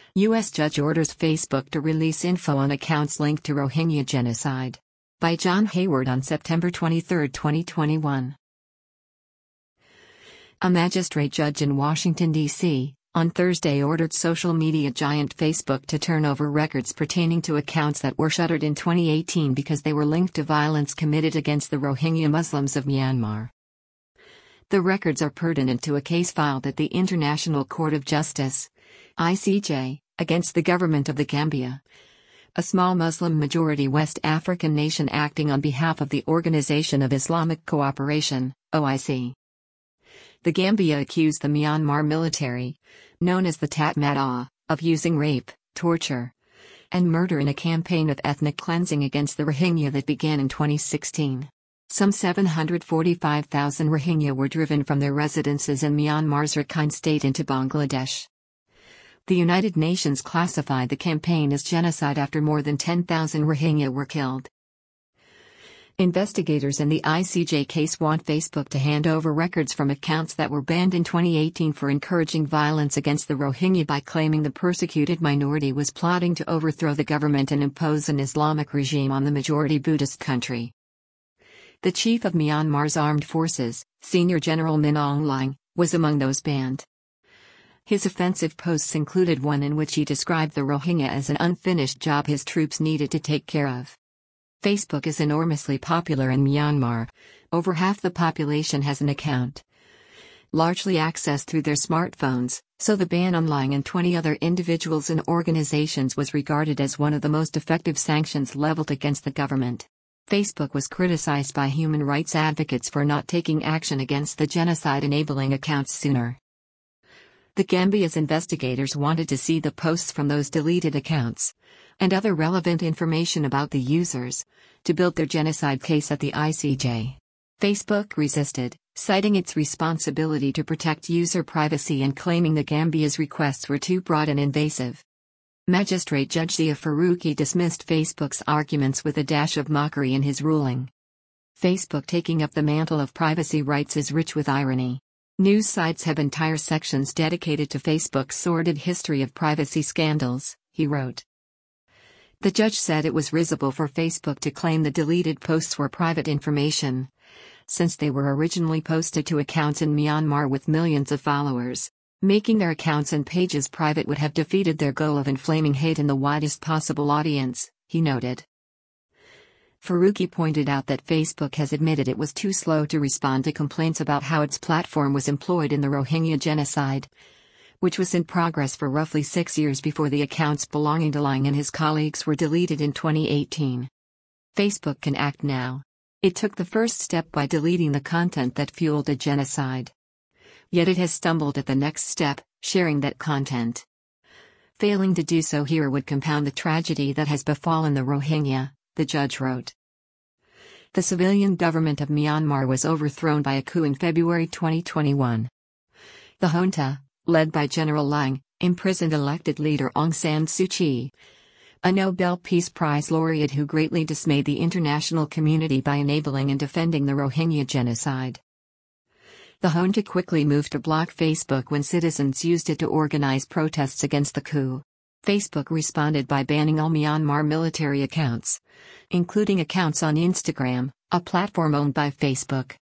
U.S. judge orders Facebook to release info on accounts linked to Rohingya genocide. By John Hayward on September 23, 2021. A magistrate judge in Washington, D.C., on Thursday ordered social media giant Facebook to turn over records pertaining to accounts that were shuttered in 2018 because they were linked to violence committed against the Rohingya Muslims of Myanmar. The records are pertinent to a case filed at the International Court of Justice, ICJ, against the government of the Gambia, a small Muslim-majority West African nation acting on behalf of the Organization of Islamic Cooperation, OIC. The Gambia accused the Myanmar military, known as the Tatmadaw, of using rape, torture, and murder in a campaign of ethnic cleansing against the Rohingya that began in 2016. Some 745,000 Rohingya were driven from their residences in Myanmar's Rakhine state into Bangladesh. The United Nations classified the campaign as genocide after more than 10,000 Rohingya were killed. Investigators in the ICJ case want Facebook to hand over records from accounts that were banned in 2018 for encouraging violence against the Rohingya by claiming the persecuted minority was plotting to overthrow the government and impose an Islamic regime on the majority Buddhist country. The chief of Myanmar's armed forces, Senior General Min Aung Hlaing, was among those banned. His offensive posts included one in which he described the Rohingya as an unfinished job his troops needed to take care of. Facebook is enormously popular in Myanmar. Over half the population has an account, largely accessed through their smartphones, so the ban on Hlaing and 20 other individuals and organizations was regarded as one of the most effective sanctions leveled against the government. Facebook was criticized by human rights advocates for not taking action against the genocide-enabling accounts sooner. The Gambia's investigators wanted to see the posts from those deleted accounts, and other relevant information about the users, to build their genocide case at the ICJ. Facebook resisted, citing its responsibility to protect user privacy and claiming the Gambia's requests were too broad and invasive. Magistrate Judge Zia Faruqi dismissed Facebook's arguments with a dash of mockery in his ruling. Facebook taking up the mantle of privacy rights is rich with irony. News sites have entire sections dedicated to Facebook's sordid history of privacy scandals, he wrote. The judge said it was risible for Facebook to claim the deleted posts were private information, since they were originally posted to accounts in Myanmar with millions of followers. Making their accounts and pages private would have defeated their goal of inflaming hate in the widest possible audience, he noted. Faruqi pointed out that Facebook has admitted it was too slow to respond to complaints about how its platform was employed in the Rohingya genocide, which was in progress for roughly 6 years before the accounts belonging to Hlaing and his colleagues were deleted in 2018. Facebook can act now. It took the first step by deleting the content that fueled a genocide. Yet it has stumbled at the next step, sharing that content. Failing to do so here would compound the tragedy that has befallen the Rohingya, the judge wrote. The civilian government of Myanmar was overthrown by a coup in February 2021. The junta, led by General Hlaing, imprisoned elected leader Aung San Suu Kyi, a Nobel Peace Prize laureate who greatly dismayed the international community by enabling and defending the Rohingya genocide. The junta quickly moved to block Facebook when citizens used it to organize protests against the coup. Facebook responded by banning all Myanmar military accounts, including accounts on Instagram, a platform owned by Facebook.